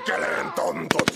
Perkeleen tontut.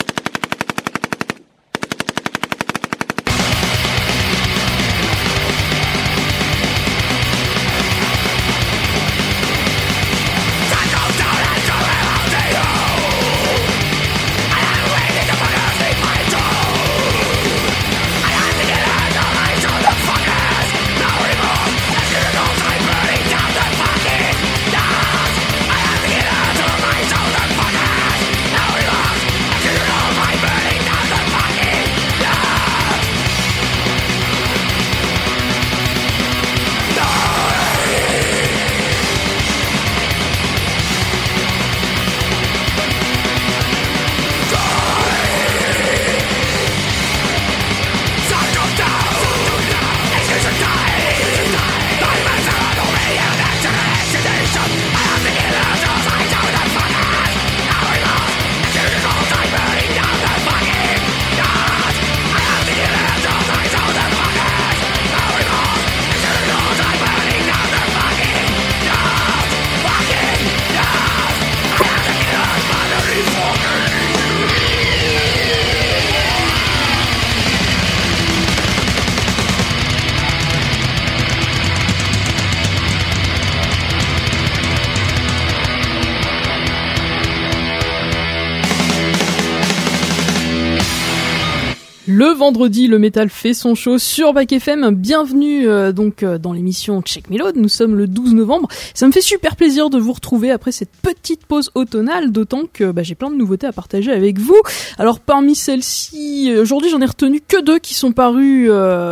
Le vendredi, le métal fait son show sur Back FM. Bienvenue dans l'émission Check Me Load. Nous sommes le 12 novembre. Ça me fait super plaisir de vous retrouver après cette petite pause automnale, d'autant que j'ai plein de nouveautés à partager avec vous. Alors parmi celles-ci, aujourd'hui j'en ai retenu que 2 qui sont parues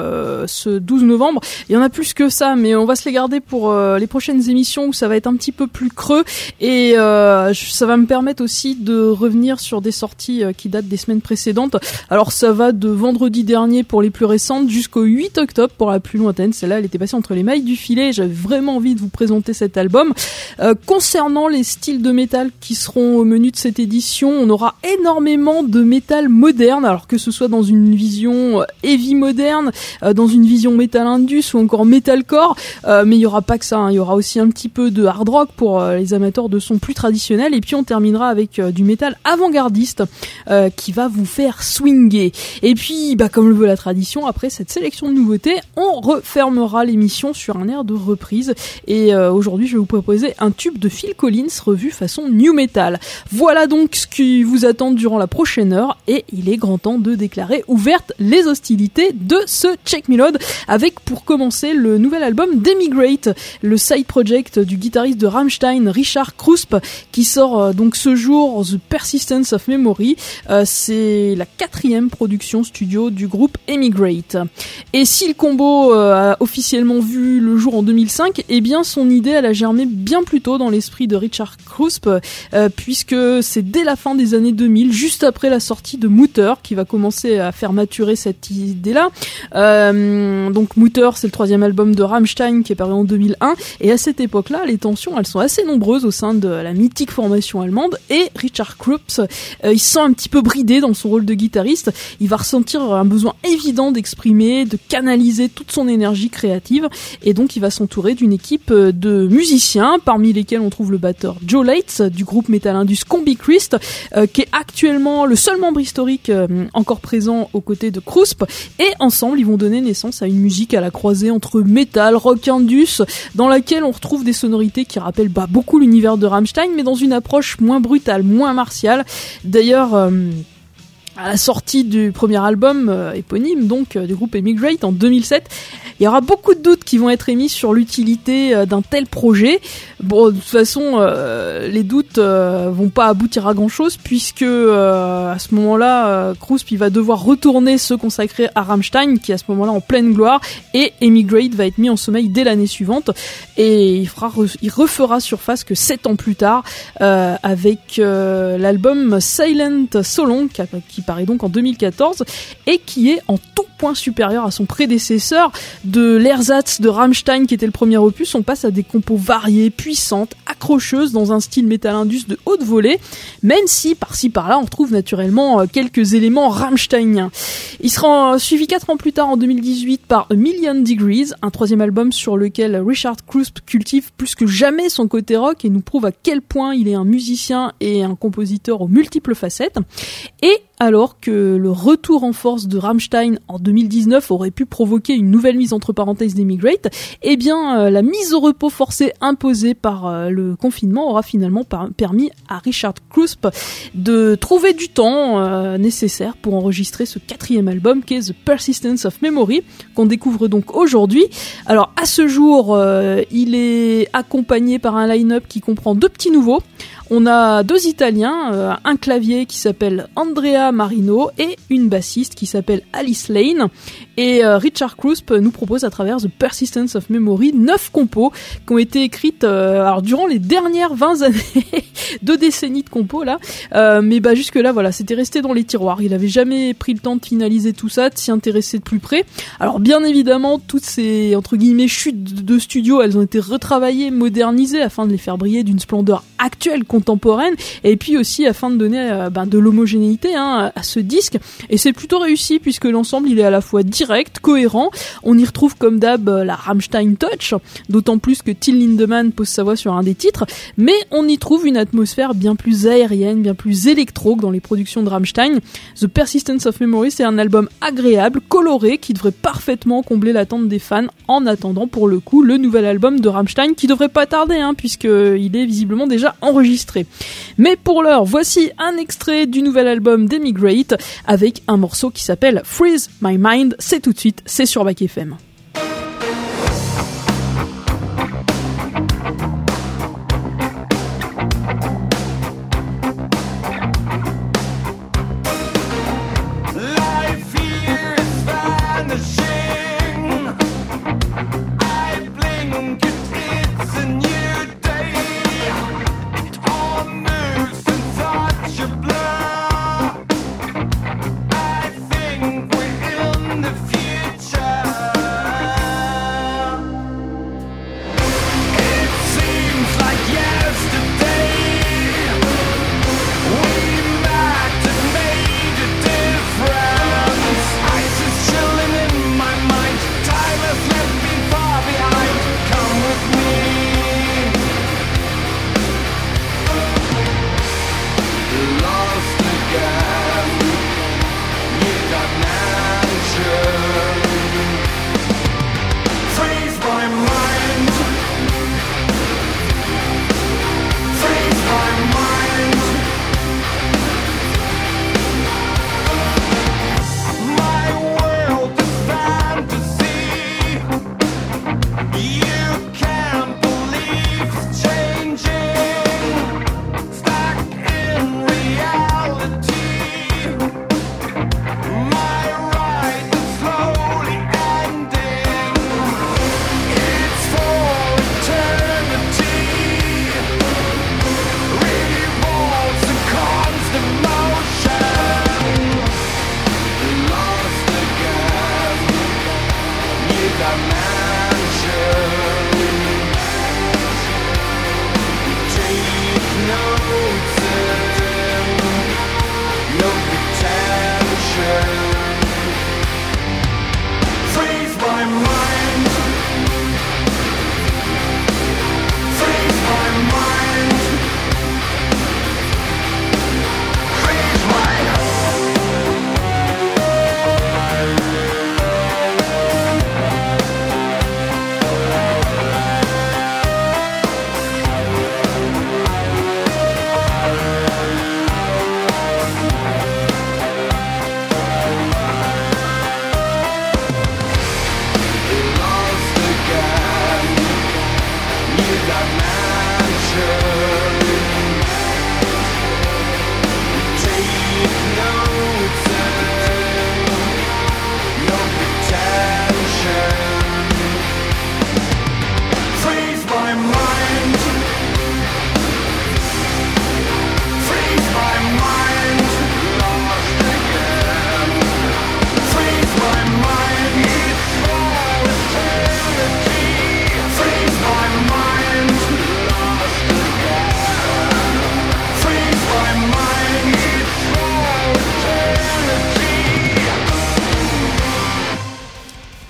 ce 12 novembre. Il y en a plus que ça, mais on va se les garder pour les prochaines émissions où ça va être un petit peu plus creux. Et ça va me permettre aussi de revenir sur des sorties qui datent des semaines précédentes. Alors ça va de vendredi dernier pour les plus récentes jusqu'au 8 octobre pour la plus lointaine. Celle-là, elle était passée entre les mailles du filet. J'avais vraiment envie de vous présenter cet album. Concernant les styles de métal qui seront au menu de cette édition, on aura énormément de métal moderne, alors que ce soit dans une vision heavy moderne, dans une vision metal indus ou encore metalcore. Mais il y aura pas que ça, hein. Il y aura aussi un petit peu de hard rock pour les amateurs de sons plus traditionnels. Et puis on terminera avec du métal avant-gardiste qui va vous faire swinger. Et puis, comme le veut la tradition, après cette sélection de nouveautés, on refermera l'émission sur un air de reprise. Et aujourd'hui, je vais vous proposer un tube de Phil Collins revu façon new metal. Voilà donc ce qui vous attend durant la prochaine heure. Et il est grand temps de déclarer ouvertes les hostilités de ce Check Me Load, avec pour commencer le nouvel album d'Emigrate, le side project du guitariste de Rammstein, Richard Kruspe, qui sort donc ce jour, The Persistence of Memory. C'est la 4e production studio du groupe Emigrate. Et si le combo a officiellement vu le jour en 2005, eh bien son idée elle a germé bien plus tôt dans l'esprit de Richard Kruspe, puisque c'est dès la fin des années 2000, juste après la sortie de Mutter, qui va commencer à faire maturer cette idée-là. Donc Mutter, c'est le 3e album de Rammstein qui est paru en 2001, et à cette époque-là, les tensions elles sont assez nombreuses au sein de la mythique formation allemande, et Richard Kruspe, il se sent un petit peu bridé dans son rôle de guitariste. Il va ressentir un besoin évident d'exprimer, de canaliser toute son énergie créative, et donc il va s'entourer d'une équipe de musiciens, parmi lesquels on trouve le batteur Joe Leitz du groupe metal indus Combi Christ, qui est actuellement le seul membre historique encore présent aux côtés de Kruspe, et ensemble ils vont donner naissance à une musique à la croisée entre metal, rock indus, dans laquelle on retrouve des sonorités qui rappellent beaucoup l'univers de Rammstein, mais dans une approche moins brutale, moins martiale. D'ailleurs, à la sortie du premier album éponyme donc du groupe Emigrate en 2007, il y aura beaucoup de doutes qui vont être émis sur l'utilité d'un tel projet. Bon, de toute façon, les doutes vont pas aboutir à grand chose, puisque à ce moment-là, Kruspe il va devoir retourner se consacrer à Rammstein, qui est à ce moment-là en pleine gloire, et Emigrate va être mis en sommeil dès l'année suivante, et il refera surface que 7 ans plus tard, avec l'album Silent So Long, qui paraît donc en 2014, et qui est en tout point supérieur à son prédécesseur. De l'ersatz de Rammstein, qui était le premier opus, on passe à des compos variées, puissantes, accrocheuse dans un style metal indus de haute volée, même si par-ci par-là on retrouve naturellement quelques éléments rammsteiniens. Il sera suivi 4 ans plus tard en 2018 par A Million Degrees, un troisième album sur lequel Richard Kruspe cultive plus que jamais son côté rock et nous prouve à quel point il est un musicien et un compositeur aux multiples facettes. Et alors que le retour en force de Rammstein en 2019 aurait pu provoquer une nouvelle mise entre parenthèses d'Emigrate, eh bien la mise au repos forcée imposée par le confinement aura finalement permis à Richard Kruspe de trouver du temps nécessaire pour enregistrer ce 4e album qui est The Persistence of Memory, qu'on découvre donc aujourd'hui. Alors à ce jour, il est accompagné par un line-up qui comprend 2 petits nouveaux. On a 2 Italiens, un clavier qui s'appelle Andrea Marino et une bassiste qui s'appelle Alice Lane. Et Richard Kruspe nous propose à travers The Persistence of Memory 9 compos qui ont été écrites alors durant les dernières 20 années, 2 décennies de compos là. Mais jusque là voilà, c'était resté dans les tiroirs. Il avait jamais pris le temps de finaliser tout ça, de s'y intéresser de plus près. Alors bien évidemment, toutes ces entre guillemets chutes de studio, elles ont été retravaillées, modernisées afin de les faire briller d'une splendeur actuelle, contemporaine, et puis aussi afin de donner de l'homogénéité à ce disque. Et c'est plutôt réussi puisque l'ensemble il est à la fois direct, cohérent. On y retrouve comme d'hab la Rammstein touch, d'autant plus que Till Lindemann pose sa voix sur un des titres, mais on y trouve une atmosphère bien plus aérienne, bien plus électro que dans les productions de Rammstein. The Persistence of Memory, c'est un album agréable, coloré, qui devrait parfaitement combler l'attente des fans en attendant pour le coup le nouvel album de Rammstein qui devrait pas tarder puisqu'il est visiblement déjà enregistré. Mais pour l'heure, voici un extrait du nouvel album d'Emigrate avec un morceau qui s'appelle Freeze My Mind. C'est tout de suite, c'est sur Back FM. I think we're in the future.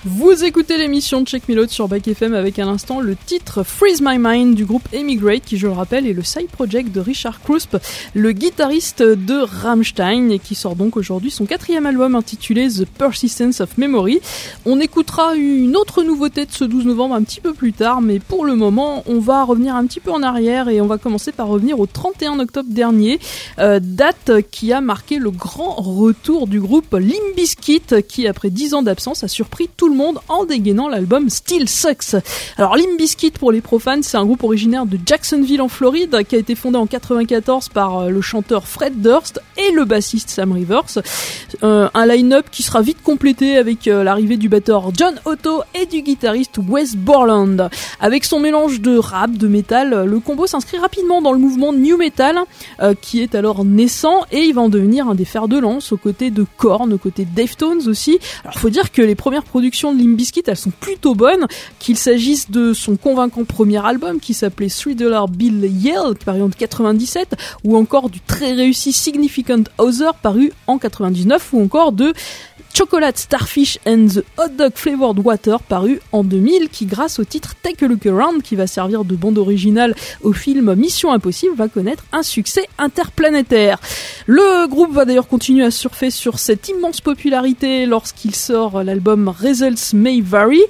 Vous écoutez l'émission de Check Me Load sur Back FM avec à l'instant le titre Freeze My Mind du groupe Emigrate qui, je le rappelle, est le side project de Richard Kruspe, le guitariste de Rammstein, et qui sort donc aujourd'hui son 4e album intitulé The Persistence of Memory. On écoutera une autre nouveauté de ce 12 novembre un petit peu plus tard, mais pour le moment on va revenir un petit peu en arrière et on va commencer par revenir au 31 octobre dernier, date qui a marqué le grand retour du groupe Limp Bizkit qui, après 10 ans d'absence, a surpris tout le monde en dégainant l'album Still Sucks. Alors Limp Bizkit, pour les profanes, c'est un groupe originaire de Jacksonville en Floride qui a été fondé en 94 par le chanteur Fred Durst et le bassiste Sam Rivers. Un line-up qui sera vite complété avec l'arrivée du batteur John Otto et du guitariste Wes Borland. Avec son mélange de rap, de métal, le combo s'inscrit rapidement dans le mouvement new metal qui est alors naissant, et il va en devenir un des fers de lance aux côtés de Korn, aux côtés de Deftones aussi. Alors faut dire que les premières productions de Limp Bizkit, elles sont plutôt bonnes, qu'il s'agisse de son convaincant premier album qui s'appelait $3 Bill Yell, paru en 97, ou encore du très réussi Significant Other paru en 99, ou encore de Chocolate Starfish and the Hot Dog Flavored Water paru en 2000, qui, grâce au titre Take a Look Around, qui va servir de bande originale au film Mission Impossible, va connaître un succès interplanétaire. Le groupe va d'ailleurs continuer à surfer sur cette immense popularité lorsqu'il sort l'album Results May Vary,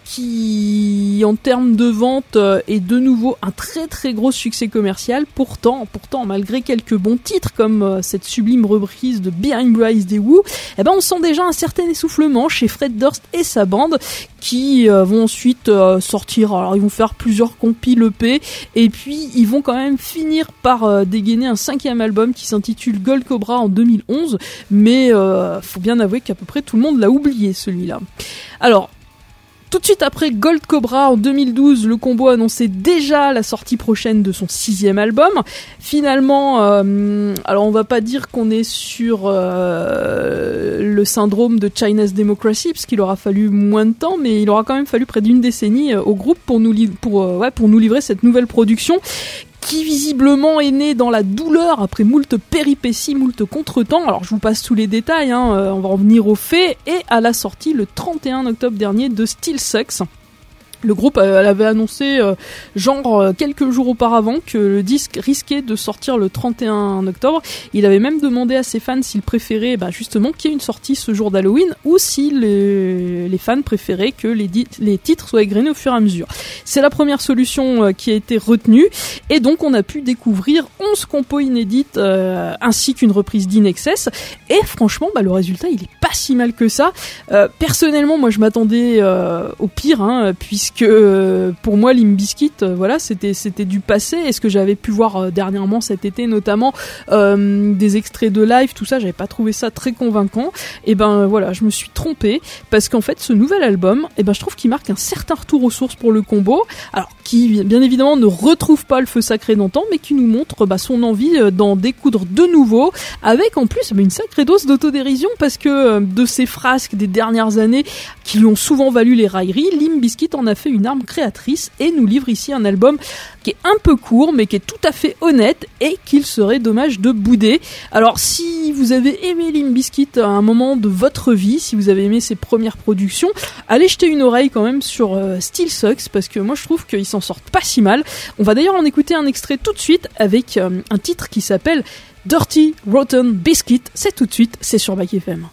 qui, en termes de vente, est de nouveau un très très gros succès commercial. Pourtant, malgré quelques bons titres comme cette sublime reprise de Behind Bars des Who, on sent déjà un certain essoufflement chez Fred Durst et sa bande, qui vont ensuite sortir. Alors ils vont faire plusieurs compiles EP, et puis ils vont quand même finir par dégainer un 5e album qui s'intitule Gold Cobra en 2011, mais faut bien avouer qu'à peu près tout le monde l'a oublié, celui-là. Alors, tout de suite après Gold Cobra, en 2012, le combo annonçait déjà la sortie prochaine de son 6e album. Finalement, alors on va pas dire qu'on est sur le syndrome de China's Democracy, parce qu'il aura fallu moins de temps, mais il aura quand même fallu près d'une décennie au groupe pour nous livrer cette nouvelle production, qui visiblement est né dans la douleur après moult péripéties, moult contretemps. Alors je vous passe tous les détails, on va en venir aux faits, et à la sortie le 31 octobre dernier de Still Sucks. Le groupe avait annoncé quelques jours auparavant que le disque risquait de sortir le 31 octobre. Il avait même demandé à ses fans s'ils préféraient justement qu'il y ait une sortie ce jour d'Halloween, ou si les fans préféraient que les titres soient égrenés au fur et à mesure. C'est la première solution qui a été retenue, et donc on a pu découvrir 11 compos inédites ainsi qu'une reprise d'In Excess, et franchement le résultat il est pas si mal que ça. Personnellement, moi je m'attendais au pire, puisque pour moi Limp Bizkit, c'était du passé, et ce que j'avais pu voir dernièrement cet été notamment, des extraits de live, tout ça, j'avais pas trouvé ça très convaincant. Et je me suis trompée, parce qu'en fait ce nouvel album, je trouve qu'il marque un certain retour aux sources pour le combo, alors qui bien évidemment ne retrouve pas le feu sacré d'antan, mais qui nous montre son envie d'en découdre de nouveau, avec en plus une sacrée dose d'autodérision, parce que de ces frasques des dernières années qui lui ont souvent valu les railleries, Limp Bizkit en a fait une arme créatrice et nous livre ici un album qui est un peu court mais qui est tout à fait honnête et qu'il serait dommage de bouder. Alors si vous avez aimé Limp Bizkit à un moment de votre vie, si vous avez aimé ses premières productions, allez jeter une oreille quand même sur Still Sucks, parce que moi je trouve qu'ils s'en sortent pas si mal. On va d'ailleurs en écouter un extrait tout de suite avec un titre qui s'appelle Dirty Rotten Biscuit. C'est tout de suite, c'est sur Back FM.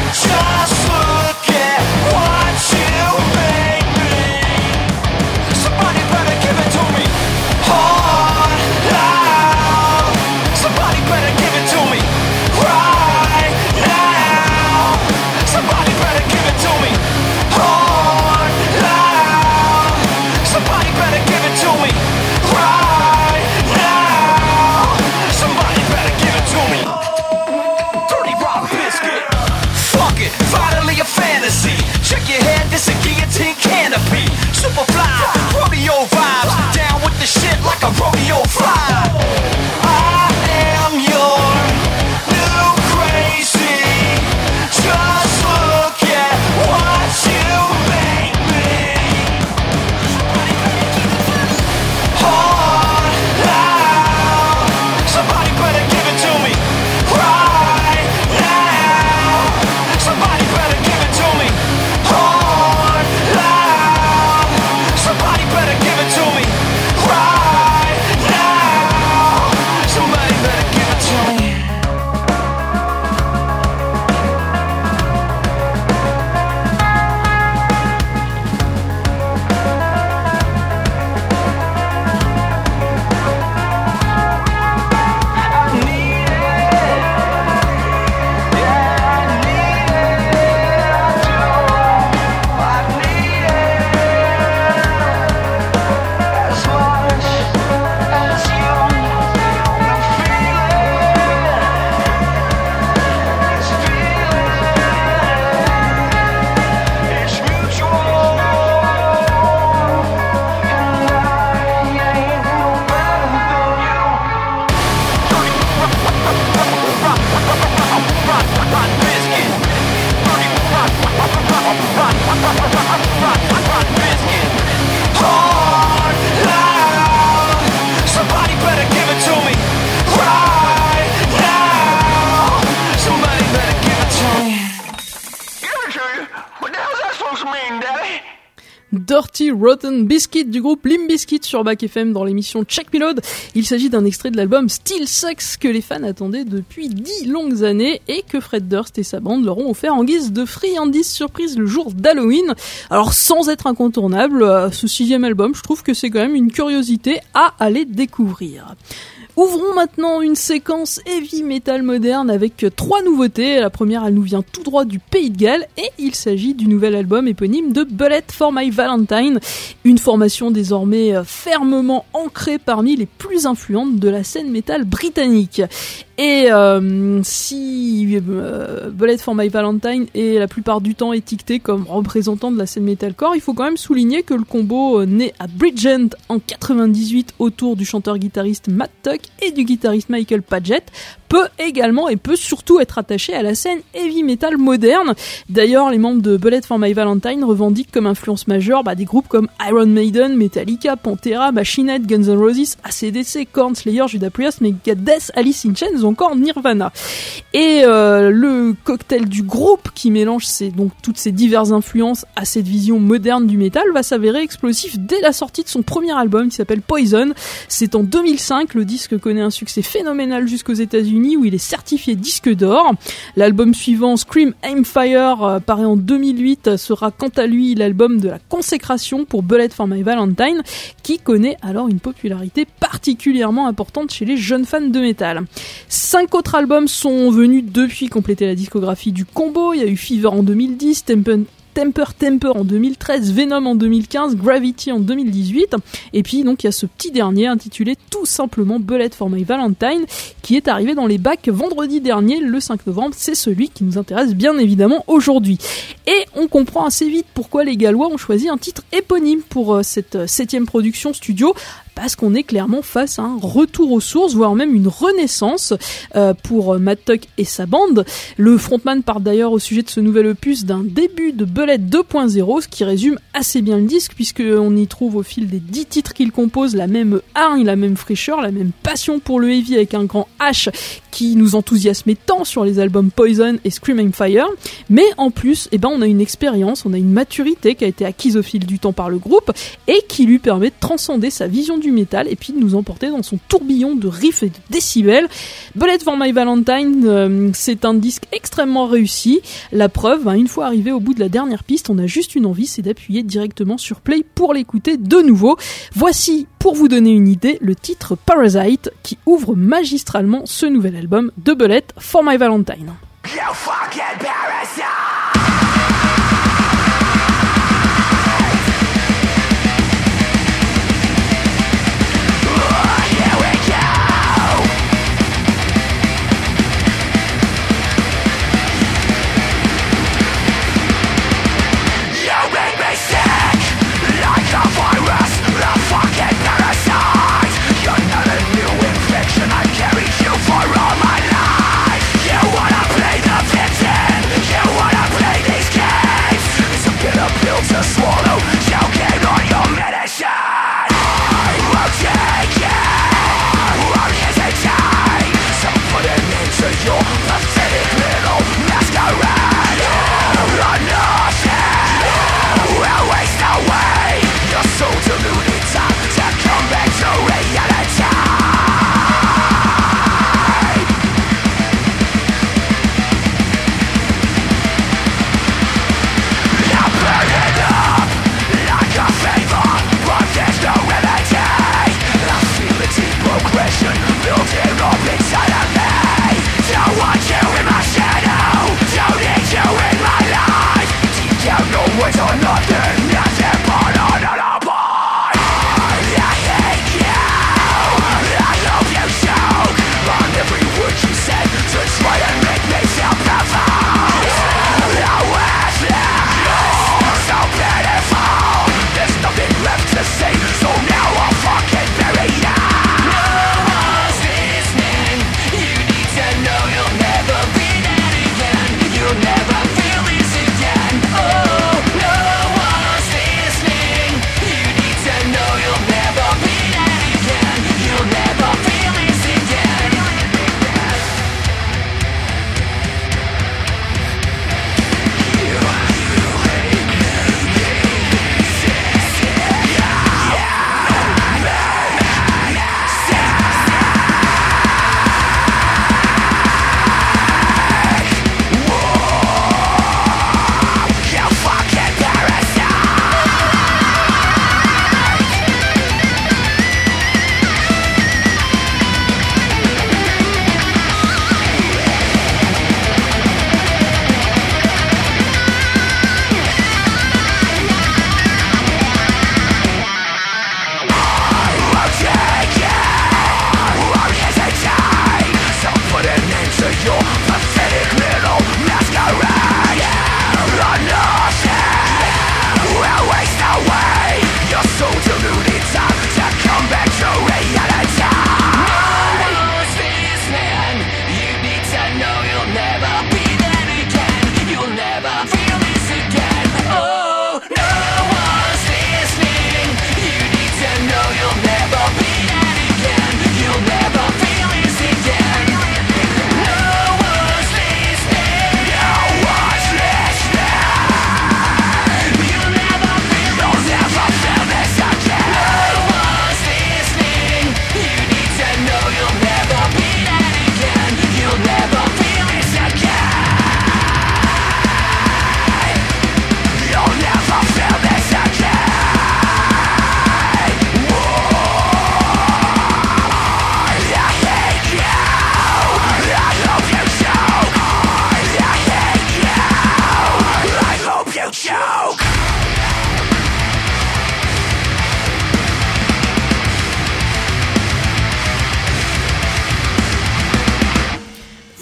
Just look at what you made me. Dirty Rotten Biscuit du groupe Limp Bizkit sur Back FM dans l'émission Check Me Load. Il s'agit d'un extrait de l'album Still Sucks que les fans attendaient depuis 10 longues années et que Fred Durst et sa bande leur ont offert en guise de friandise surprise le jour d'Halloween. Alors sans être incontournable, ce 6e album, je trouve que c'est quand même une curiosité à aller découvrir. Ouvrons maintenant une séquence heavy metal moderne avec 3 nouveautés. La première, elle nous vient tout droit du Pays de Galles et il s'agit du nouvel album éponyme de Bullet for My Valentine, une formation désormais fermement ancrée parmi les plus influentes de la scène metal britannique. Et si Bullet for My Valentine est la plupart du temps étiqueté comme représentant de la scène metalcore, il faut quand même souligner que le combo né à Bridgend en 98 autour du chanteur-guitariste Matt Tuck et du guitariste Michael Padgett peut également et peut surtout être attaché à la scène heavy metal moderne. D'ailleurs, les membres de Bullet for My Valentine revendiquent comme influence majeure des groupes comme Iron Maiden, Metallica, Pantera, Machine Head, Guns N' Roses, AC/DC, Korn, Slayer, Judas Priest, Megadeth, Alice in Chains ou encore Nirvana. Et le cocktail du groupe qui mélange toutes ces diverses influences à cette vision moderne du métal va s'avérer explosif dès la sortie de son premier album qui s'appelle Poison. C'est en 2005, le disque connaît un succès phénoménal jusqu'aux États-Unis où il est certifié disque d'or. L'album suivant, Scream Aim Fire, paraît en 2008, sera quant à lui l'album de la consécration pour Bullet for My Valentine, qui connaît alors une popularité particulièrement importante chez les jeunes fans de métal. 5 autres albums sont venus depuis compléter la discographie du combo. Il y a eu Fever en 2010, Temper en 2013, Venom en 2015, Gravity en 2018, et puis donc il y a ce petit dernier intitulé tout simplement Bullet for My Valentine qui est arrivé dans les bacs vendredi dernier, le 5 novembre, c'est celui qui nous intéresse bien évidemment aujourd'hui. Et on comprend assez vite pourquoi les Gallois ont choisi un titre éponyme pour cette 7e production studio, parce qu'on est clairement face à un retour aux sources, voire même une renaissance pour Matt Tuck et sa bande. Le frontman parle d'ailleurs au sujet de ce nouvel opus d'un début de Bullet 2.0, ce qui résume assez bien le disque, puisqu'on y trouve au fil des 10 titres qu'il compose la même hargne, la même fraîcheur, la même passion pour le heavy avec un grand H qui nous enthousiasmait tant sur les albums Poison et Screaming Fire, mais en plus, on a une expérience, on a une maturité qui a été acquise au fil du temps par le groupe et qui lui permet de transcender sa vision du métal et puis de nous emporter dans son tourbillon de riffs et de décibels. Bullet for My Valentine, c'est un disque extrêmement réussi. La preuve, une fois arrivé au bout de la dernière piste, on a juste une envie, c'est d'appuyer directement sur play pour l'écouter de nouveau. Voici, pour vous donner une idée, le titre Parasite qui ouvre magistralement ce nouvel album de Bullet for My Valentine. You fucking parasite! I carried you for all my life. You wanna play the victim?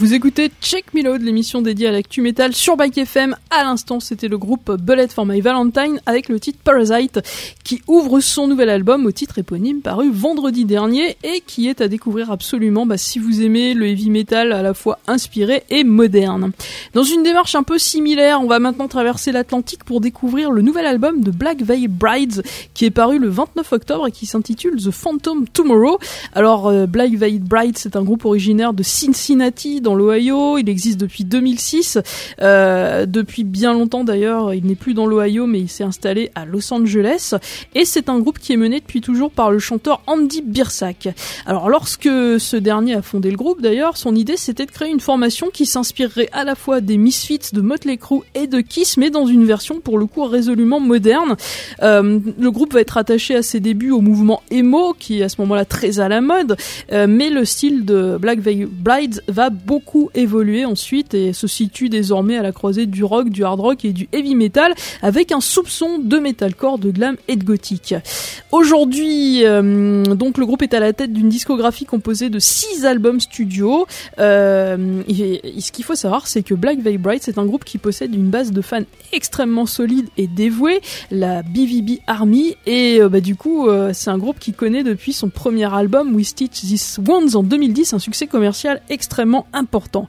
Vous écoutez Check Me Load, l'émission dédiée à l'actu métal sur Bike FM. À l'instant, c'était le groupe Bullet for My Valentine avec le titre Parasite qui ouvre son nouvel album au titre éponyme paru vendredi dernier et qui est à découvrir absolument si vous aimez le heavy metal à la fois inspiré et moderne. Dans une démarche un peu similaire, on va maintenant traverser l'Atlantique pour découvrir le nouvel album de Black Veil Brides qui est paru le 29 octobre et qui s'intitule The Phantom Tomorrow. Alors Black Veil Brides, c'est un groupe originaire de Cincinnati dans l'Ohio. Il existe depuis 2006. Depuis bien longtemps d'ailleurs, il n'est plus dans l'Ohio mais il s'est installé à Los Angeles. Et c'est un groupe qui est mené depuis toujours par le chanteur Andy Biersack. Alors lorsque ce dernier a fondé le groupe d'ailleurs, son idée c'était de créer une formation qui s'inspirerait à la fois des Misfits, de Motley Crue et de Kiss, mais dans une version pour le coup résolument moderne. Le groupe va être attaché à ses débuts au mouvement emo qui est à ce moment-là très à la mode, mais le style de Black Veil Brides va beaucoup évoluer ensuite et se situe désormais à la croisée du rock, du hard rock et du heavy metal avec un soupçon de metalcore, de glam et de gothique. Aujourd'hui, donc le groupe est à la tête d'une discographie composée de 6 albums studio. Et ce qu'il faut savoir, c'est que Black Veil Brides c'est un groupe qui possède une base de fans extrêmement solide et dévouée, la BVB Army, et du coup c'est un groupe qui connaît depuis son premier album We Stitch These Wounds en 2010 un succès commercial extrêmement important.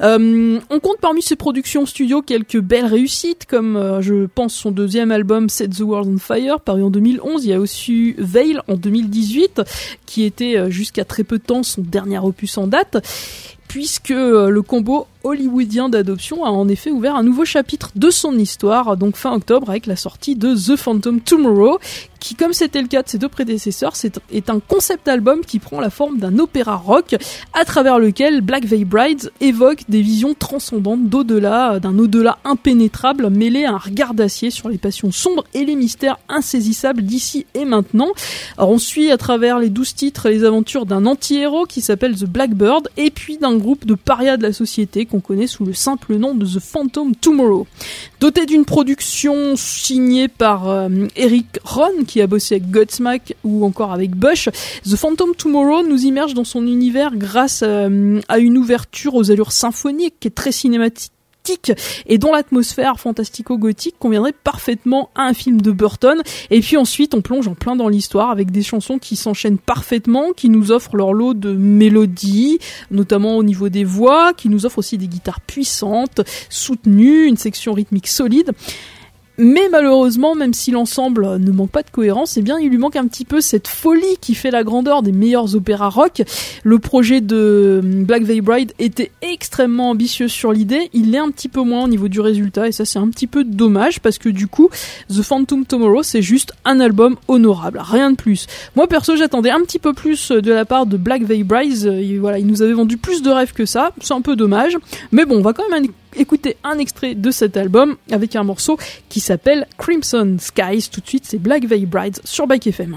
On compte parmi ses productions studio quelques belles réussites comme je pense son deuxième album Set the World on Fire paru en 2011. Il y a aussi Veil en 2018 qui était jusqu'à très peu de temps son dernier opus en date, puisque le combo hollywoodien d'adoption a en effet ouvert un nouveau chapitre de son histoire, donc fin octobre avec la sortie de The Phantom Tomorrow, qui, comme c'était le cas de ses deux prédécesseurs, est un concept album qui prend la forme d'un opéra rock, à travers lequel Black Veil Brides évoque des visions transcendantes d'un au-delà impénétrable, mêlé à un regard d'acier sur les passions sombres et les mystères insaisissables d'ici et maintenant. Alors on suit à travers les 12 titres les aventures d'un anti-héros qui s'appelle The Blackbird, et puis d'un groupe de parias de la société qu'on connaît sous le simple nom de The Phantom Tomorrow. Doté d'une production signée par Eric Ron, qui a bossé avec Godsmack ou encore avec Bush, The Phantom Tomorrow nous immerge dans son univers grâce à une ouverture aux allures symphoniques qui est très cinématique et dont l'atmosphère fantastico-gothique conviendrait parfaitement à un film de Burton. Et puis ensuite on plonge en plein dans l'histoire avec des chansons qui s'enchaînent parfaitement, qui nous offrent leur lot de mélodies, notamment au niveau des voix, qui nous offrent aussi des guitares puissantes, soutenues, une section rythmique solide. Mais malheureusement, même si l'ensemble ne manque pas de cohérence, eh bien, il lui manque un petit peu cette folie qui fait la grandeur des meilleurs opéras rock. Le projet de Black Veil Bride était extrêmement ambitieux sur l'idée, il l'est un petit peu moins au niveau du résultat, et ça c'est un petit peu dommage, parce que du coup, The Phantom Tomorrow, c'est juste un album honorable, rien de plus. Moi, perso, j'attendais un petit peu plus de la part de Black Veil Brides, il nous avait vendu plus de rêves que ça, c'est un peu dommage, mais bon, on va quand même écouter un extrait de cet album avec un morceau qui s'appelle Crimson Skies. Tout de suite, c'est Black Veil Brides sur Bike FM.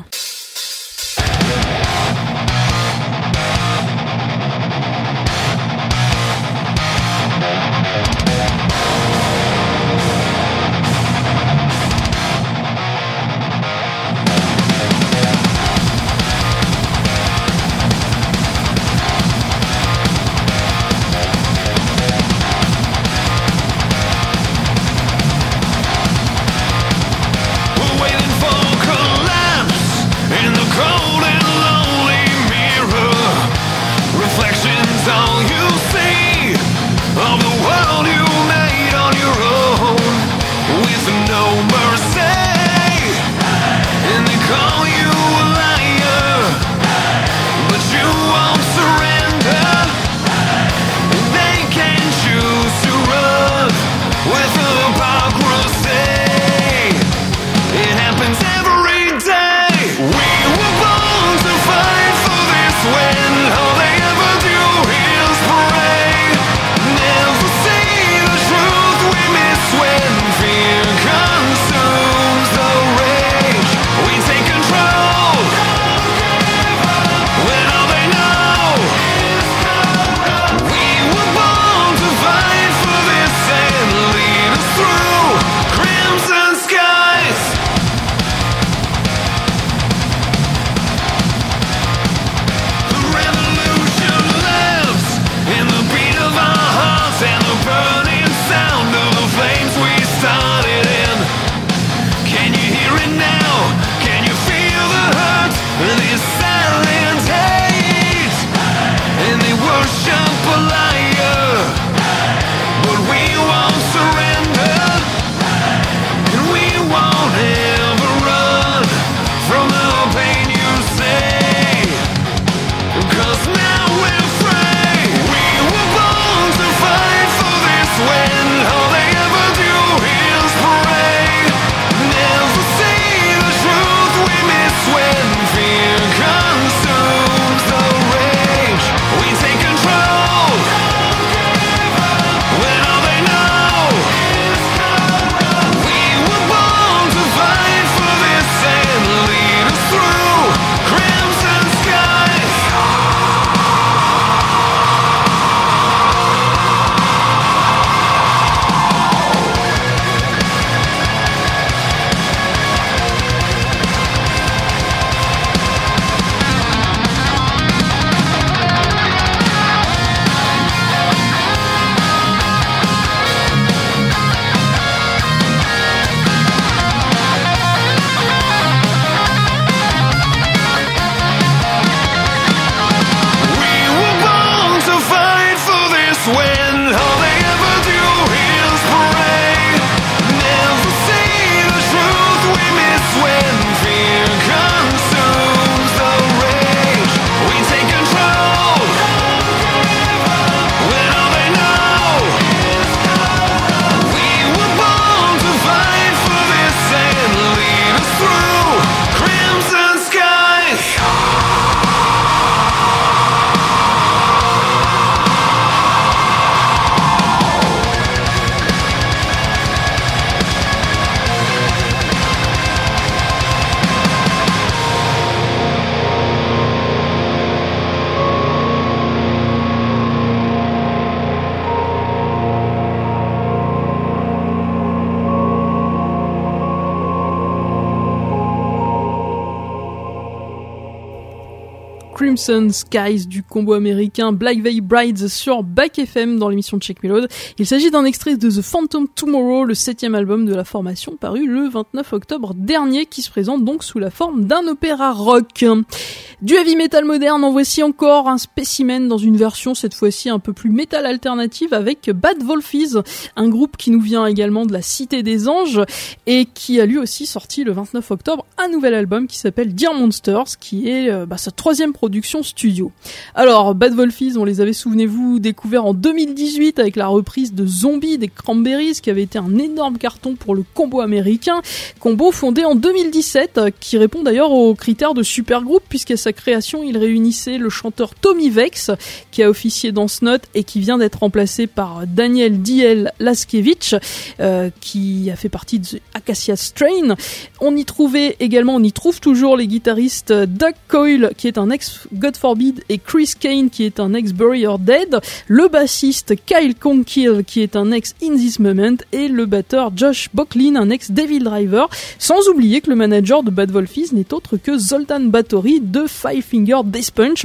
Crimson Skies du combo américain Black Veil Brides sur Back FM dans l'émission de Check Melody. Il s'agit d'un extrait de The Phantom Tomorrow, le 7e album de la formation paru le 29 octobre dernier, qui se présente donc sous la forme d'un opéra rock. Du heavy metal moderne, en voici encore un spécimen dans une version cette fois-ci un peu plus metal alternative avec Bad Wolfies, un groupe qui nous vient également de la Cité des Anges et qui a lui aussi sorti le 29 octobre un nouvel album qui s'appelle Dear Monsters, qui est sa 3e production studio. Alors Bad Wolfies, on les avait, souvenez-vous, découverts en 2018 avec la reprise de Zombie des Cranberries, qui avait été un énorme carton pour le combo américain, combo fondé en 2017, qui répond d'ailleurs aux critères de supergroupe, puisqu'à sa création il réunissait le chanteur Tommy Vex, qui a officié dans Snot et qui vient d'être remplacé par Daniel D.L. Laskevich, qui a fait partie de Acacia Strain. On y trouve toujours les guitaristes Doug Coyle, qui est un ex-God Forbid, et Chris Kane, qui est un ex-Bury Your Dead, le bassiste Kyle Conkill, qui est un ex-In This Moment, et le batteur Josh Bocklin, un ex-Devil Driver, sans oublier que le manager de Bad Wolfies n'est autre que Zoltan Batory de Five Finger Death Punch.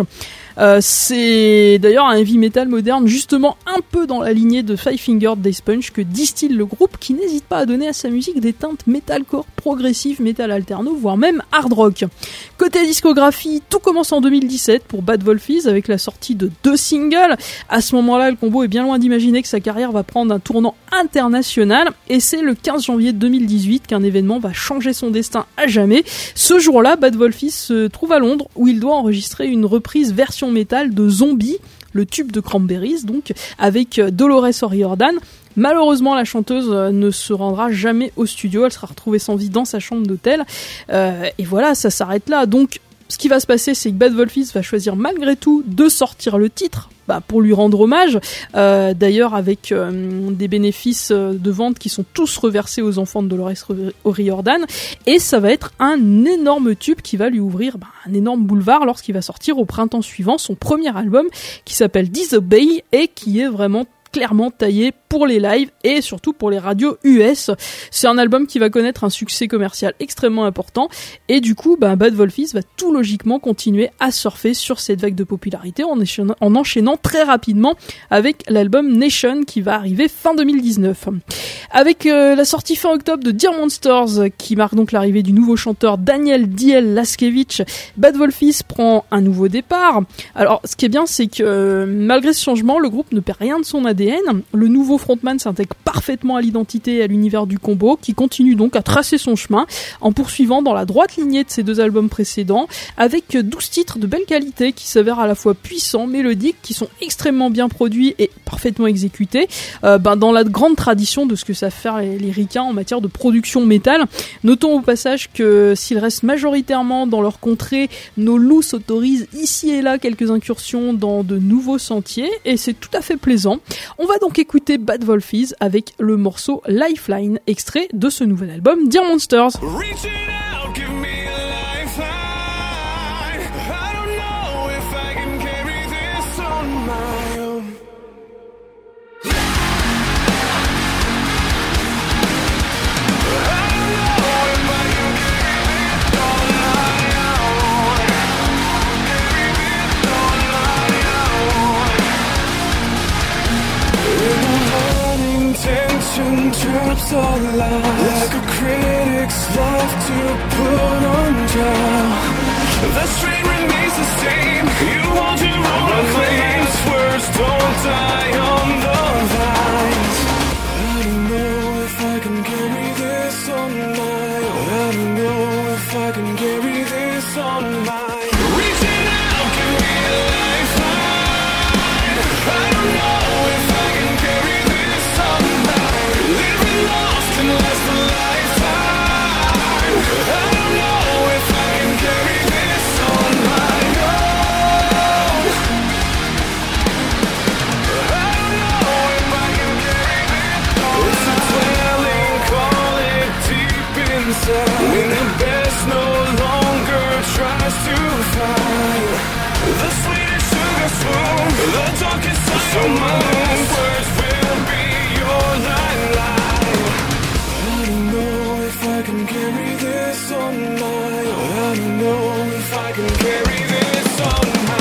C'est d'ailleurs un heavy metal moderne justement un peu dans la lignée de Five Finger Death Punch que distille le groupe, qui n'hésite pas à donner à sa musique des teintes metalcore progressif, metal alterno, voire même hard rock. Côté discographie, tout commence en 2017 pour Bad Wolfies avec la sortie de 2 singles. À ce moment-là, le combo est bien loin d'imaginer que sa carrière va prendre un tournant international, et c'est le 15 janvier 2018 qu'un événement va changer son destin à jamais. Ce jour-là, Bad Wolfies se trouve à Londres où il doit enregistrer une reprise version métal de Zombie, le tube de Cranberries, donc, avec Dolores O'Riordan. Malheureusement, la chanteuse ne se rendra jamais au studio, elle sera retrouvée sans vie dans sa chambre d'hôtel, et voilà, ça s'arrête là. Donc, ce qui va se passer, c'est que Bad Wolfies va choisir malgré tout de sortir le titre, pour lui rendre hommage, d'ailleurs avec des bénéfices de vente qui sont tous reversés aux enfants de Dolores O'Riordan, et ça va être un énorme tube qui va lui ouvrir un énorme boulevard lorsqu'il va sortir au printemps suivant son premier album qui s'appelle Disobey, et qui est vraiment clairement taillé pour les lives et surtout pour les radios US. C'est un album qui va connaître un succès commercial extrêmement important, et du coup Bad Wolfies va tout logiquement continuer à surfer sur cette vague de popularité en enchaînant très rapidement avec l'album Nation qui va arriver fin 2019. Avec la sortie fin octobre de Dear Monsters, qui marque donc l'arrivée du nouveau chanteur Daniel D.L. Laskevich, Bad Wolfies prend un nouveau départ. Alors ce qui est bien, c'est que malgré ce changement, le groupe ne perd rien de son ADN. Le nouveau frontman s'intègre parfaitement à l'identité et à l'univers du combo, qui continue donc à tracer son chemin en poursuivant dans la droite lignée de ses 2 albums précédents, avec 12 titres de belle qualité qui s'avèrent à la fois puissants, mélodiques, qui sont extrêmement bien produits et parfaitement exécutés, dans la grande tradition de ce que savent faire les ricains en matière de production métal. Notons au passage que s'ils restent majoritairement dans leur contrée, nos loups s'autorisent ici et là quelques incursions dans de nouveaux sentiers, et c'est tout à fait plaisant. On va donc écouter Bad Wolfies avec le morceau Lifeline, extrait de ce nouvel album Dear Monsters. Drops all like a critic's love to put on trial. The strain remains the same. You hold your own claims. Words don't die on the vines. I don't know if I can carry this on my own. I don't know if I can carry this on my own. Reaching out, give me a lifeline. I don't know if I can carry this on my own. Living lost can last a lifetime. I don't know if I can carry this on my own. I don't know if I can carry this on my own. It's a dwelling, call it deep inside. When the best no longer tries to find the sweetest sugar spoon, the darkest side of my words will be your lifeline. I don't know if I can carry this on my own. I don't know if I can carry this on my own.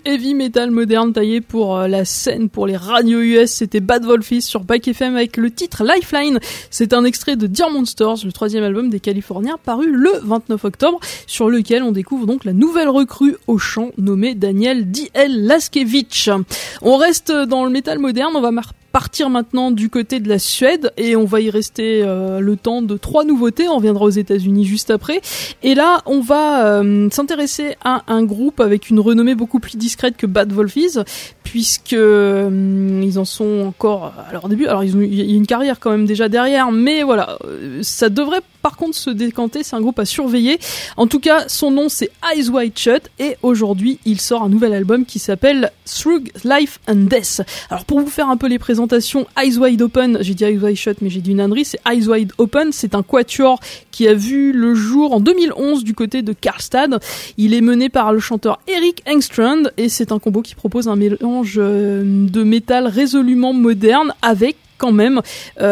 heavy metal moderne taillé pour la scène, pour les radios US. C'était Bad Wolfies sur Back FM avec le titre Lifeline. C'est un extrait de Dear Monsters, le 3e album des Californiens paru le 29 octobre, sur lequel on découvre donc la nouvelle recrue au chant nommée Daniel D.L. Laskevich. On reste dans le métal moderne, on va partir maintenant du côté de la Suède et on va y rester le temps de 3 nouveautés. On reviendra aux États-Unis juste après. Et là, on va s'intéresser à un groupe avec une renommée beaucoup plus discrète que Bad Wolfies, puisque ils en sont encore à leur début. Alors, il y a une carrière quand même déjà derrière, mais voilà, ça devrait par contre se décanter. C'est un groupe à surveiller. En tout cas, son nom c'est Eyes Wide Shut et aujourd'hui, il sort un nouvel album qui s'appelle Through Life and Death. Alors, pour vous faire un peu les présentations, Eyes Wide Open, j'ai dit Eyes Wide Shut mais j'ai dit une ânerie, c'est Eyes Wide Open, c'est un quatuor qui a vu le jour en 2011 du côté de Karlstad. Il est mené par le chanteur Erik Engstrand et c'est un combo qui propose un mélange de métal résolument moderne avec quand même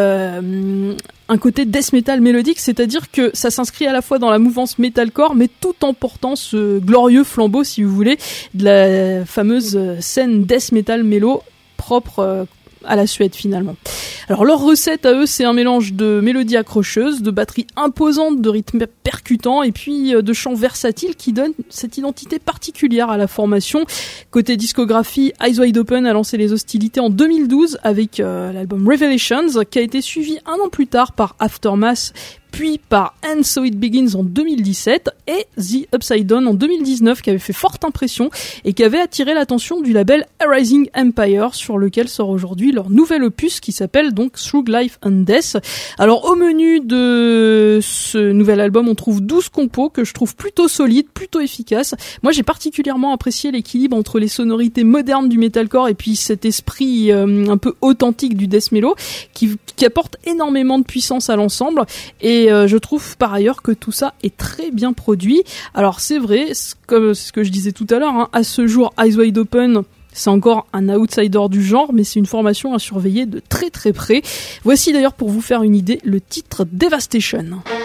un côté death metal mélodique, c'est-à-dire que ça s'inscrit à la fois dans la mouvance metalcore, mais tout en portant ce glorieux flambeau, si vous voulez, de la fameuse scène death metal mélo propre à la Suède finalement. Alors leur recette à eux, c'est un mélange de mélodies accrocheuses, de batteries imposantes, de rythmes percutants et puis de chants versatiles qui donnent cette identité particulière à la formation. Côté discographie, Eyes Wide Open a lancé les hostilités en 2012 avec l'album Revelations qui a été suivi un an plus tard par Aftermath, puis par And So It Begins en 2017 et The Upside Down en 2019 qui avait fait forte impression et qui avait attiré l'attention du label Arising Empire sur lequel sort aujourd'hui leur nouvel opus qui s'appelle donc Through Life and Death. Alors au menu de ce nouvel album on trouve 12 compos que je trouve plutôt solides, plutôt efficaces. Moi j'ai particulièrement apprécié l'équilibre entre les sonorités modernes du metalcore et puis cet esprit un peu authentique du death mellow qui apporte énormément de puissance à l'ensemble et je trouve par ailleurs que tout ça est très bien produit. Alors c'est vrai, comme ce que je disais tout à l'heure, hein, à ce jour Eyes Wide Open c'est encore un outsider du genre, mais c'est une formation à surveiller de très très près. Voici d'ailleurs pour vous faire une idée le titre Devastation.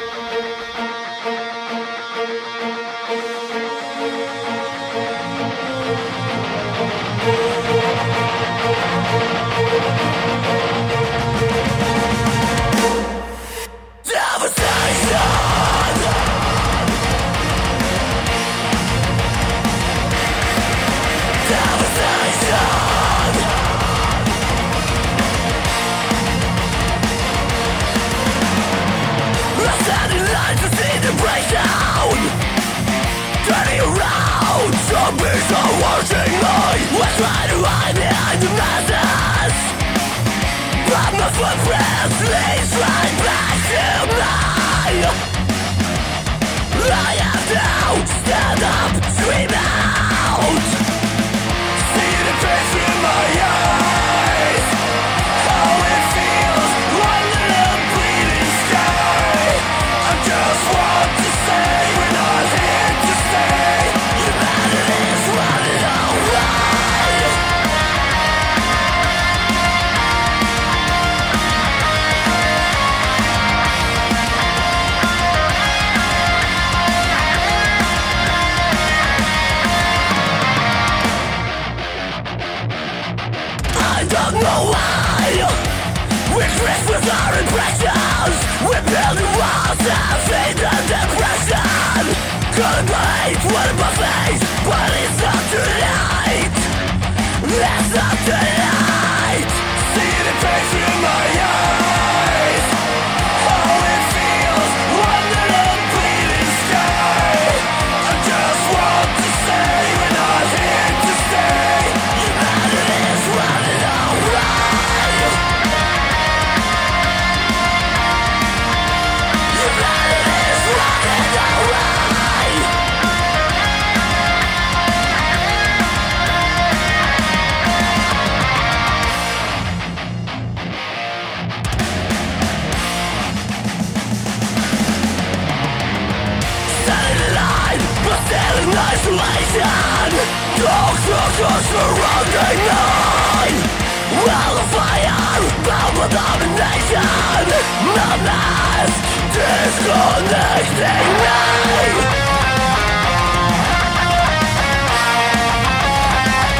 What's right to hide behind the masses? But my footprints leads right back to me. I have to stand up, scream out. See the pain in my eyes, how it feels under the bleeding sky. I just want to say we're not here to stay. Humanity's running away. I don't know why we drift with our impressions. We build the walls of hate and depression. Couldn't believe what in my face, but it's not too late. It's not too late. See the pain in my eyes, how it feels under the bleeding sky. I just want to say we're not here to stay. Humanity's running away. Humanity's running away. Standing in line, but still in isolation. Dark surrounding me. Well of fire, bound with domination. Numbness, disconnecting me.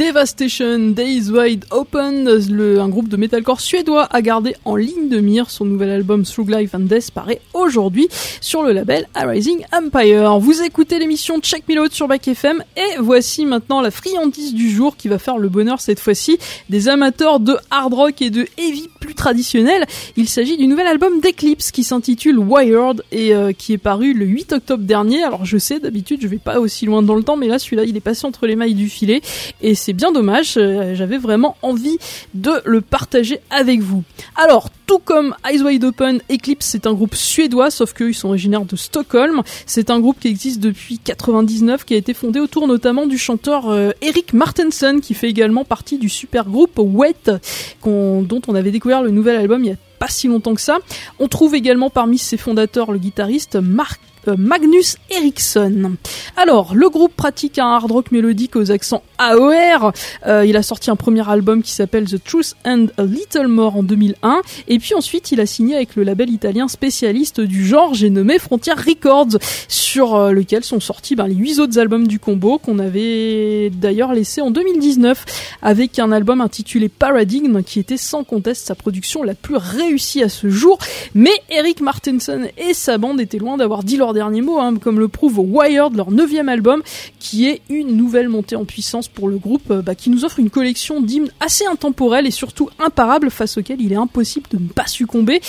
Devastation, Days Wide Open, un groupe de metalcore suédois a gardé en ligne de mire. Son nouvel album Through Life and Death paraît aujourd'hui sur le label Arising Empire. Vous écoutez l'émission Check Me Load sur Back FM et voici maintenant la friandise du jour qui va faire le bonheur cette fois-ci des amateurs de hard rock et de heavy plus traditionnels. Il s'agit du nouvel album d'Eclipse qui s'intitule Wired et qui est paru le 8 octobre dernier. Alors je sais, d'habitude je vais pas aussi loin dans le temps, mais là celui-là il est passé entre les mailles du filet et c'est bien dommage. J'avais vraiment envie de le partager avec vous. Alors tout comme Eyes Wide Open, Eclipse c'est un groupe suédois, sauf qu'eux ils sont originaires de Stockholm. C'est un groupe qui existe depuis 99, qui a été fondé autour notamment du chanteur Erik Martensen, qui fait également partie du super groupe Wet, dont on avait découvert le nouvel album il y a pas si longtemps que ça. On trouve également parmi ses fondateurs le guitariste Magnus Eriksson. Alors, le groupe pratique un hard rock mélodique aux accents AOR. Il a sorti un premier album qui s'appelle The Truth and a Little More en 2001. Et puis ensuite, il a signé avec le label italien spécialiste du genre, j'ai nommé Frontier Records, sur lequel sont sortis les 8 autres albums du combo qu'on avait d'ailleurs laissé en 2019, avec un album intitulé Paradigm qui était sans conteste sa production la plus réussie à ce jour. Mais Erik Martensen et sa bande étaient loin d'avoir dit leur dernier mot, comme le prouve Wired, leur 9e album, qui est une nouvelle montée en puissance pour le groupe, qui nous offre une collection d'hymnes assez intemporels et surtout imparables, face auxquels il est impossible de ne pas succomber.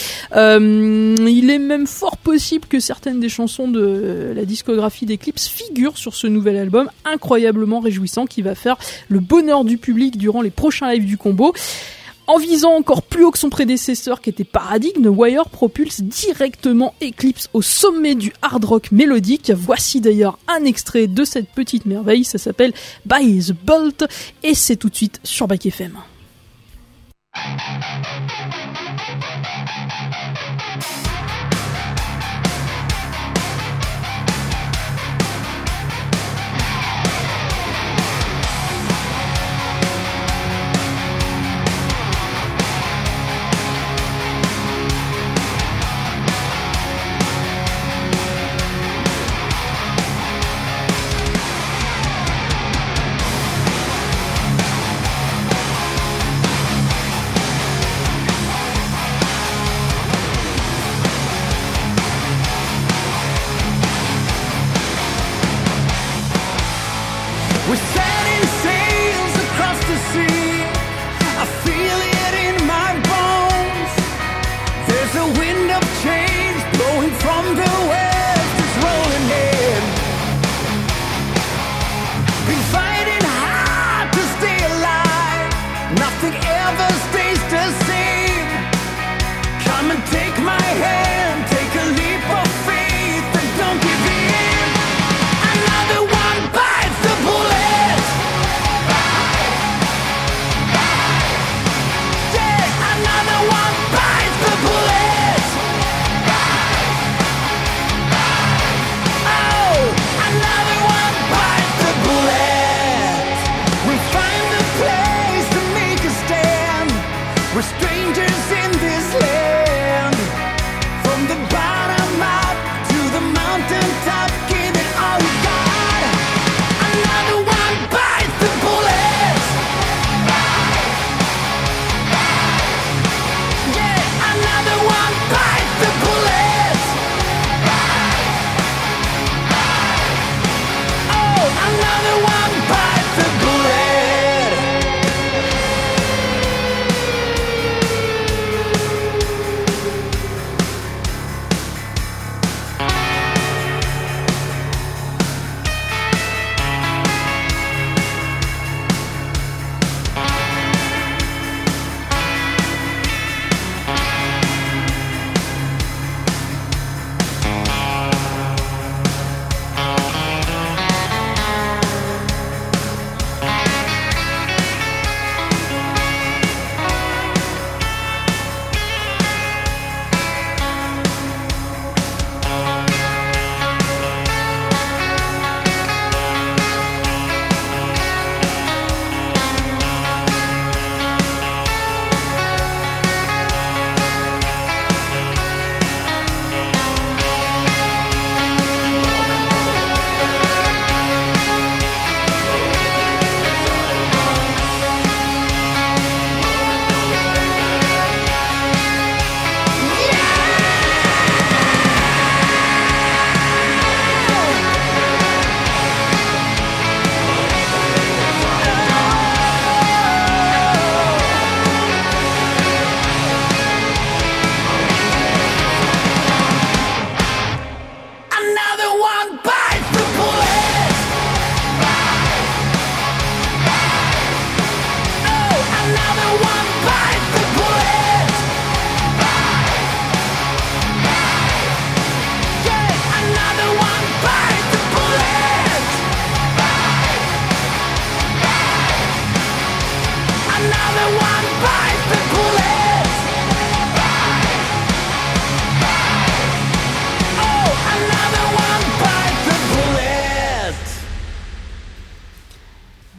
Il est même fort possible que certaines des chansons de la discographie d'Eclipse figurent sur ce nouvel album incroyablement réjouissant qui va faire le bonheur du public durant les prochains lives du combo. En visant encore plus haut que son prédécesseur qui était Paradigm, Wire propulse directement Eclipse au sommet du hard rock mélodique. Voici d'ailleurs un extrait de cette petite merveille, ça s'appelle By the Bolt et c'est tout de suite sur Back FM. We're strangers in this land.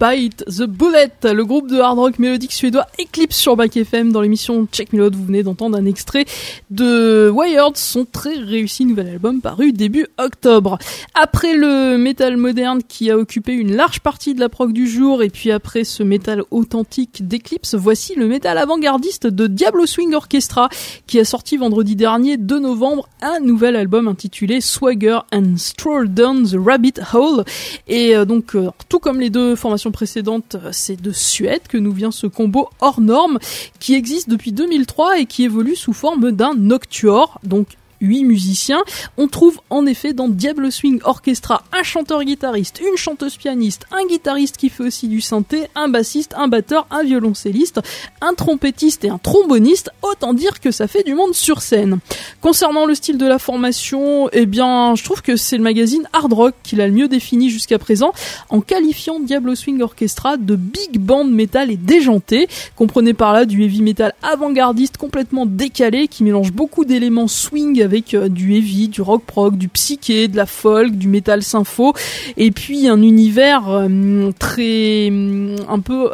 Bite the Bullet, le groupe de hard rock mélodique suédois Eclipse sur Back FM. Dans l'émission Check Melody, vous venez d'entendre un extrait de Wired, son très réussi nouvel album paru début octobre. Après le métal moderne qui a occupé une large partie de la prog du jour, et puis après ce métal authentique d'Eclipse, voici le métal avant-gardiste de Diablo Swing Orchestra qui a sorti vendredi dernier 2 novembre un nouvel album intitulé Swagger and Stroll Down the Rabbit Hole. Et donc tout comme les deux formations précédentes, c'est de Suède que nous vient ce combo hors norme qui existe depuis 2003 et qui évolue sous forme d'un Noctuor, donc 8 musiciens. On trouve en effet dans Diablo Swing Orchestra un chanteur-guitariste, une chanteuse-pianiste, un guitariste qui fait aussi du synthé, un bassiste, un batteur, un violoncelliste, un trompettiste et un tromboniste. Autant dire que ça fait du monde sur scène. Concernant le style de la formation, eh bien, je trouve que c'est le magazine Hard Rock qui l'a le mieux défini jusqu'à présent, en qualifiant Diablo Swing Orchestra de big band metal et déjanté. Comprenez par là du heavy metal avant-gardiste complètement décalé qui mélange beaucoup d'éléments swing avec du heavy, du rock prog, du psyché, de la folk, du metal sympho, et puis un univers très un peu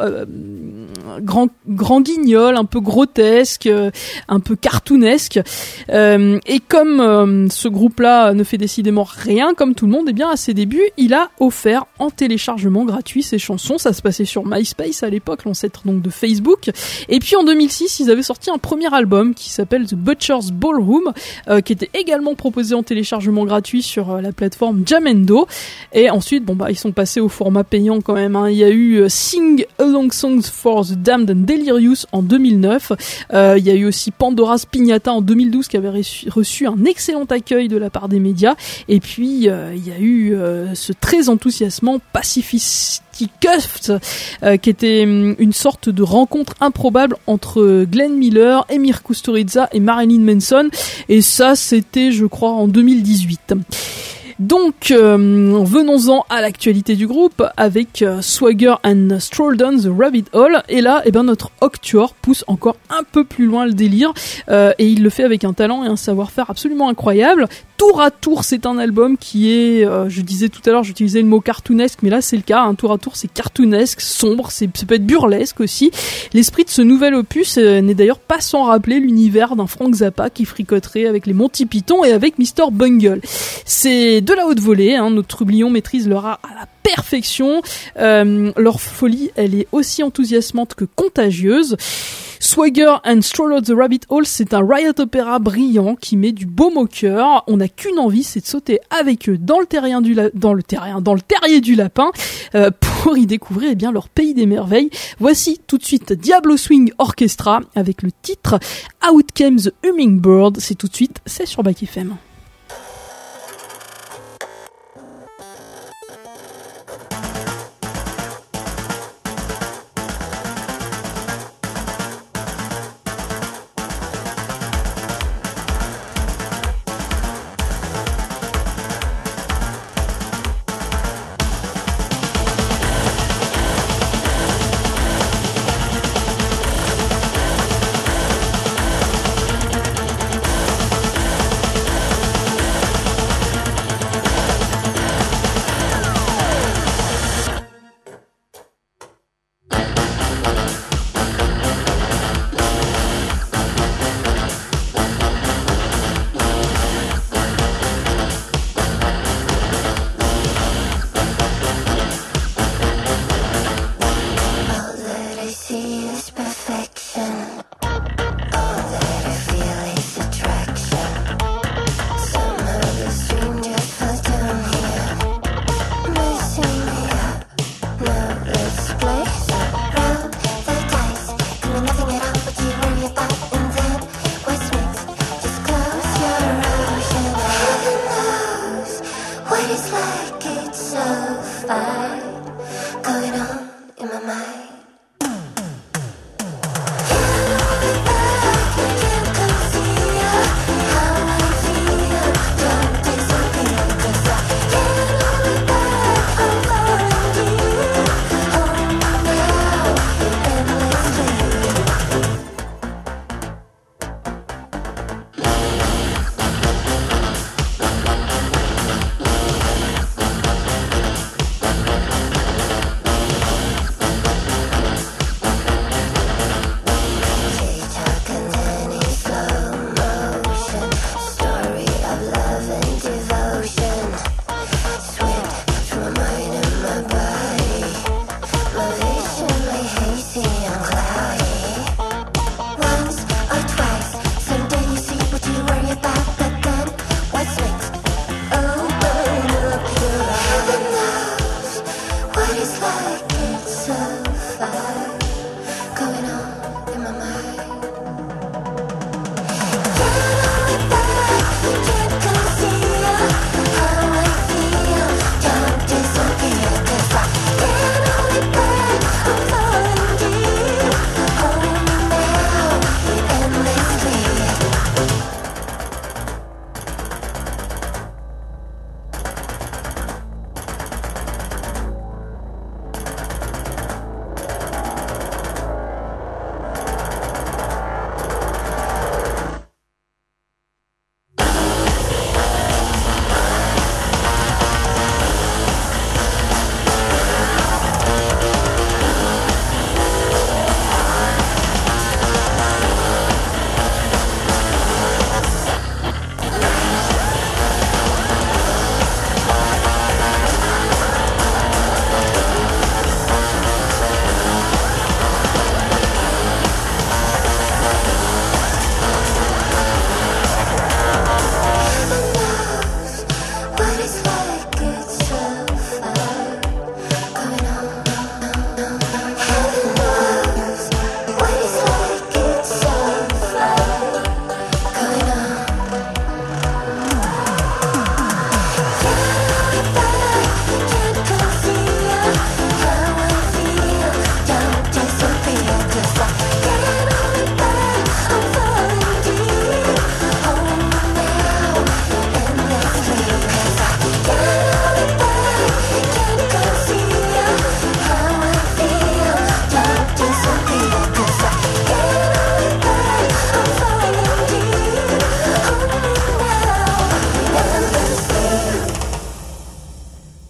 grand guignol, un peu grotesque, un peu cartoonesque. Et comme ce groupe-là ne fait décidément rien comme tout le monde, eh bien à ses débuts, il a offert en téléchargement gratuit ses chansons. Ça se passait sur MySpace à l'époque, l'ancêtre donc de Facebook. Et puis en 2006, ils avaient sorti un premier album qui s'appelle The Butcher's Ballroom, qui était également proposé en téléchargement gratuit sur la plateforme Jamendo. Et ensuite, ils sont passés au format payant quand même. Il y a eu Sing Along Songs for the Damned and Delirious en 2009. Il y a eu aussi Pandora's Piñata en 2012 qui avait reçu un excellent accueil de la part des médias. Et puis, il y a eu ce très enthousiasmant Pacifist Cuffs, qui était une sorte de rencontre improbable entre Glenn Miller, Emir Kusturica et Marilyn Manson, et ça c'était je crois en 2018. Donc, venons-en à l'actualité du groupe avec Swagger and Stroll Down the Rabbit Hole. Et là, notre Octuor pousse encore un peu plus loin le délire, et il le fait avec un talent et un savoir-faire absolument incroyable. Tour à tour, c'est un album qui est, je disais tout à l'heure, j'utilisais le mot cartoonesque, mais là c'est le cas. Tour à tour, c'est cartoonesque, sombre, ça peut être burlesque aussi. L'esprit de ce nouvel opus n'est d'ailleurs pas sans rappeler l'univers d'un Frank Zappa qui fricoterait avec les Monty Python et avec Mr. Bungle. C'est de la haute volée, nos trublions maîtrisent leur art à la perfection. Leur folie, elle est aussi enthousiasmante que contagieuse. Swagger and Stroll the Rabbit Hole, c'est un riot opéra brillant qui met du baume au cœur. On n'a qu'une envie, c'est de sauter avec eux dans le terrier du lapin pour y découvrir leur pays des merveilles. Voici tout de suite Diablo Swing Orchestra avec le titre Out Came the Hummingbird. C'est tout de suite, c'est sur Back FM.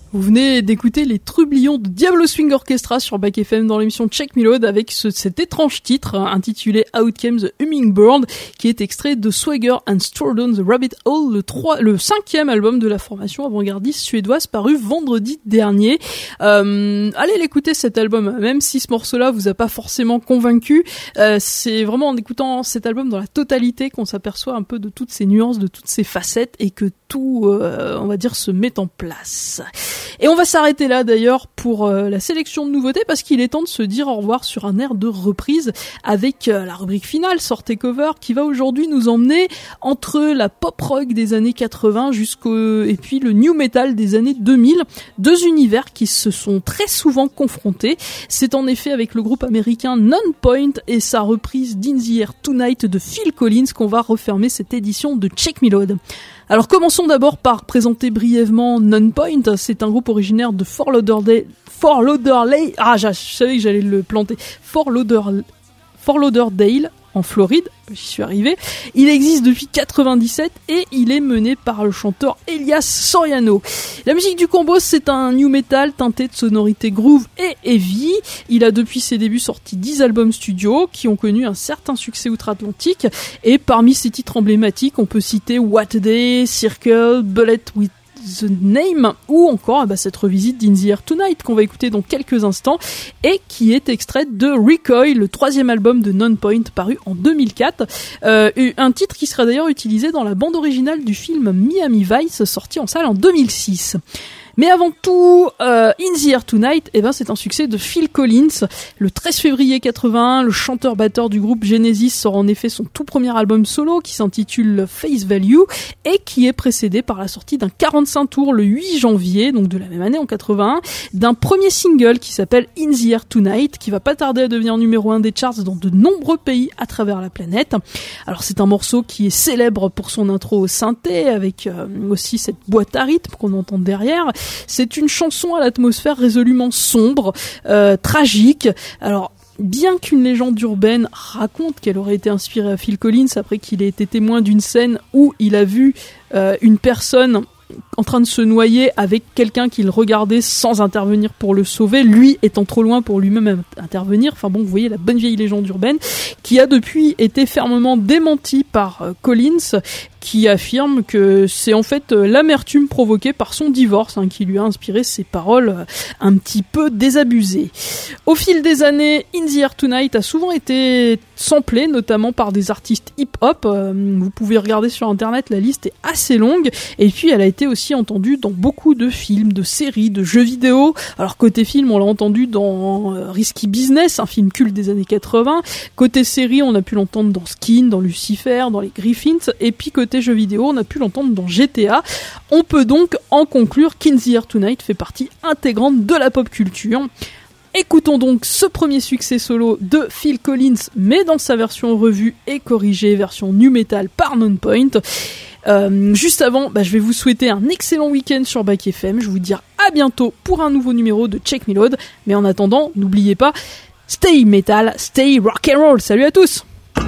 Vous venez d'écouter les trublions de Diablo Swing Orchestra sur Back FM dans l'émission Check Me Load avec cet étrange titre intitulé Out Came the Hummingbird qui est extrait de Swagger and Strode on the Rabbit Hole, le 5e album de la formation avant-gardiste suédoise paru vendredi dernier. Allez l'écouter cet album, même si ce morceau-là vous a pas forcément convaincu. C'est vraiment en écoutant cet album dans la totalité qu'on s'aperçoit un peu de toutes ces nuances, de toutes ces facettes et que tout, on va dire, se met en place. Et on va s'arrêter là d'ailleurs pour la sélection de nouveautés parce qu'il est temps de se dire au revoir sur un air de reprise avec la rubrique finale Sortez Cover qui va aujourd'hui nous emmener entre la pop rock des années 80 et puis le new metal des années 2000, deux univers qui se sont très souvent confrontés. C'est en effet avec le groupe américain Nonpoint et sa reprise d'In the Air Tonight de Phil Collins qu'on va refermer cette édition de Check Me Load. Alors commençons d'abord par présenter brièvement Nonpoint. C'est un groupe originaire de Fort Lauderdale. Je savais que j'allais le planter. Fort Lauderdale en Floride. J'y suis arrivé. Il existe depuis 97 et il est mené par le chanteur Elias Soriano. La musique du combo, c'est un new metal teinté de sonorités groove et heavy. Il a depuis ses débuts sorti 10 albums studio qui ont connu un certain succès outre-Atlantique. Et parmi ses titres emblématiques, on peut citer What a Day, Circle, Bullet with The Name ou encore cette revisite d'In the Air Tonight qu'on va écouter dans quelques instants et qui est extraite de Recoil, le 3e album de Nonpoint paru en 2004, un titre qui sera d'ailleurs utilisé dans la bande originale du film Miami Vice sorti en salle en 2006. Mais avant tout, In the Air Tonight, c'est un succès de Phil Collins. Le 13 février 81, le chanteur-batteur du groupe Genesis sort en effet son tout premier album solo qui s'intitule Face Value et qui est précédé par la sortie d'un 45 tours le 8 janvier, donc de la même année en 81, d'un premier single qui s'appelle In the Air Tonight, qui va pas tarder à devenir numéro 1 des charts dans de nombreux pays à travers la planète. Alors c'est un morceau qui est célèbre pour son intro au synthé, avec aussi cette boîte à rythme qu'on entend derrière. C'est une chanson à l'atmosphère résolument sombre, tragique. Alors, bien qu'une légende urbaine raconte qu'elle aurait été inspirée à Phil Collins après qu'il ait été témoin d'une scène où il a vu une personne en train de se noyer avec quelqu'un qu'il regardait sans intervenir pour le sauver, lui étant trop loin pour lui-même intervenir. Enfin bon, vous voyez la bonne vieille légende urbaine qui a depuis été fermement démentie par Collins, qui affirme que c'est en fait l'amertume provoquée par son divorce qui lui a inspiré ces paroles un petit peu désabusées. Au fil des années, In the Air Tonight a souvent été samplé, notamment par des artistes hip-hop. Vous pouvez regarder sur internet, la liste est assez longue. Et puis elle a été aussi entendue dans beaucoup de films, de séries, de jeux vidéo. Alors côté film, on l'a entendu dans Risky Business, un film culte des années 80. Côté série, on a pu l'entendre dans Skin, dans Lucifer, dans les Griffins. Et puis côté jeux vidéo, on a pu l'entendre dans GTA. On peut donc en conclure qu'In the Air Tonight fait partie intégrante de la pop culture. Écoutons donc ce premier succès solo de Phil Collins, mais dans sa version revue et corrigée, version nu metal par Nonpoint. Juste avant, je vais vous souhaiter un excellent week-end sur Back FM. Je vais vous dire à bientôt pour un nouveau numéro de Check Me Load. Mais en attendant, n'oubliez pas, stay metal, stay rock and roll. Salut à tous!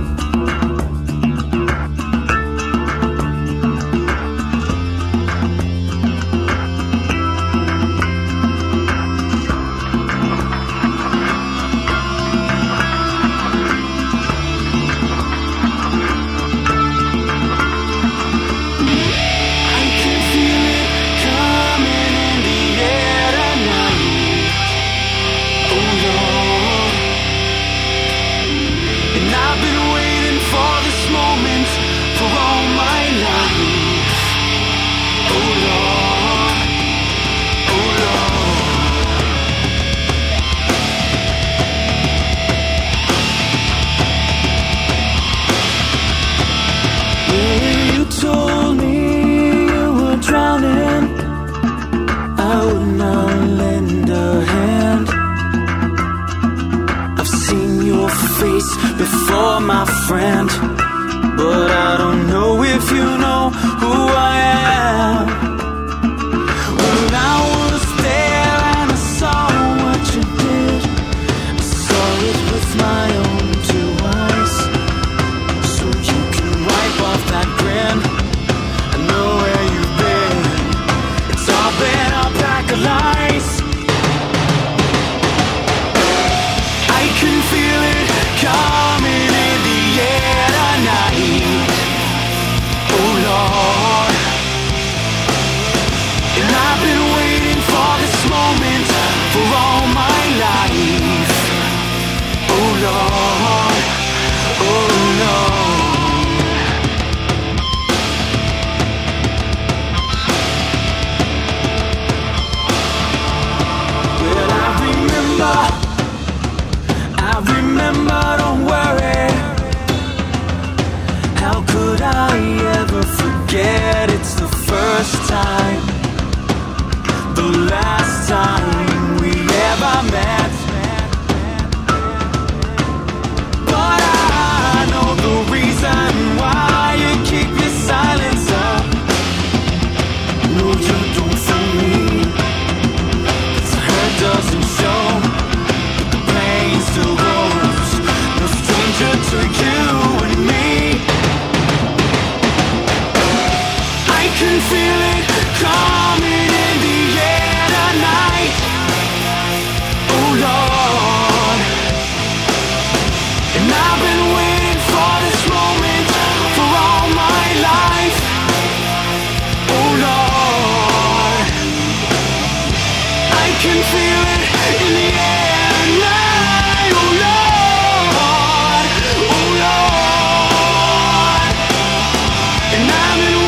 Before, my friend, but I don't know if you know who I am. When I was there and I saw what you did, I saw it with my own two eyes. So you can wipe off that grin. I know where you've been. It's all been a pack of lies. coming in the air tonight. Oh Lord, and I've been waiting for this moment for all my life. Oh Lord, I can feel it in the air tonight. Oh Lord, and I've been